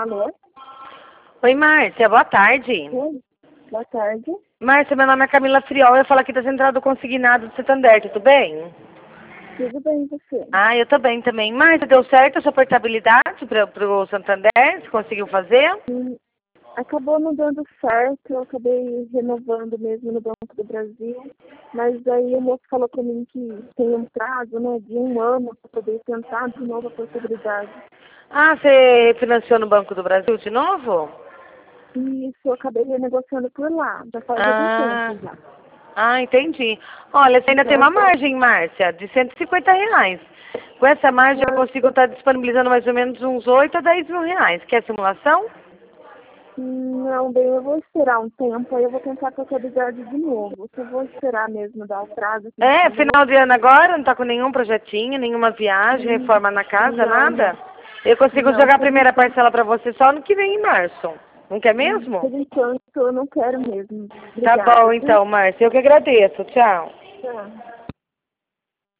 Alô? Oi, Márcia, boa tarde. Oi, boa tarde. Márcia, meu nome é Camila Friol, eu falo aqui da Central do Consignado do Santander, tudo bem? Tudo bem, e você? Ah, eu tô bem também. Márcia, deu certo a sua portabilidade pro Santander? Você conseguiu fazer? Acabou não dando certo, eu acabei renovando mesmo no Banco do Brasil, mas aí o moço falou para mim que tem um prazo, né, de 1 ano para poder tentar de novo a possibilidade. Ah, você financiou no Banco do Brasil de novo? E isso eu acabei renegociando por lá, já faz algum Ah, tempo já. entendi. Olha, você ainda tem uma margem, Márcia, de R$ 150. Com essa margem eu consigo estar disponibilizando mais ou menos uns 8 a 10 mil reais. Quer simulação? Não, bem, eu vou esperar um tempo, aí eu vou tentar a possibilidade de novo. Se eu vou esperar mesmo dar o prazo que ele É, falou. final de ano agora, não tá com nenhum projetinho, nenhuma viagem, reforma na casa, Não, nada? não. Eu consigo Não, jogar a por primeira enquanto, parcela pra você só no que vem em março. Não quer mesmo? por enquanto eu não quero mesmo. Tá bom Obrigada, viu? então, Márcia. Eu que agradeço. Tchau. Tchau.